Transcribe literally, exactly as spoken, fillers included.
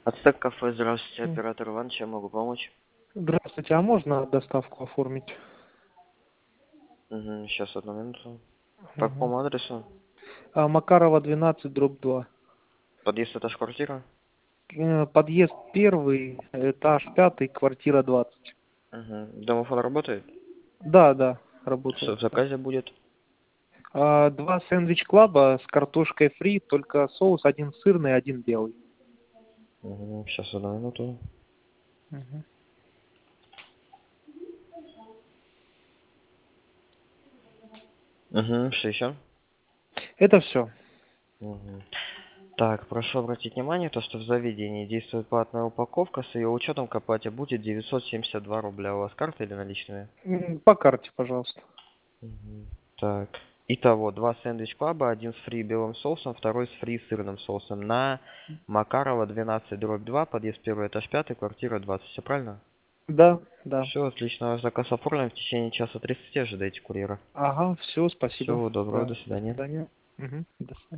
Ацтек кафе, здравствуйте, М. оператор Иван, чем могу помочь? Здравствуйте, а можно доставку оформить? Угу, сейчас, одну минуту. По Мгм. какому адресу? А, Макарова двенадцать, дробь два. Подъезд, этаж, квартира? Э, Подъезд первый, этаж пятый, квартира двадцать. Угу. Домофон работает? Да, да, Что работает. в Да. заказе будет? А, Два сэндвич клаба с картошкой фри, только соус один сырный, один белый. Угу, сейчас, одну минуту. Мгм. Угу, что еще? Это все. Угу. Так, прошу обратить внимание, то, что в заведении действует платная упаковка, с ее учетом к оплате будет девятьсот семьдесят два рубля. У вас карта или наличные? По карте, пожалуйста. Мгм. Так. Итого, два сэндвич клаба, один с фри белым соусом, второй с фри сырным соусом. На Макарова двенадцать дробь два, подъезд первый, этаж пятый, квартира двадцать. Все правильно? Да, да. Все, отлично. Ваш заказ оформлен. В течение часа тридцати ожидайте курьера. Ага, все, спасибо. Всего доброго, Да. до До свидания. свидания. Мгм. До свидания.